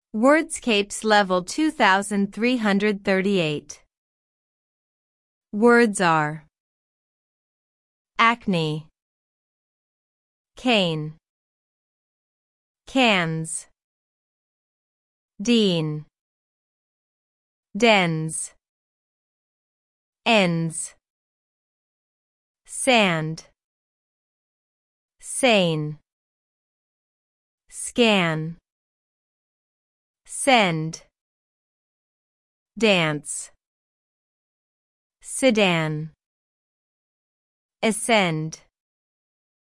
Wordscapes Level 2338. Words are acne, cane, cans, dean, dens, ends, sand, sane, scan, send, dance, sedan, ascend.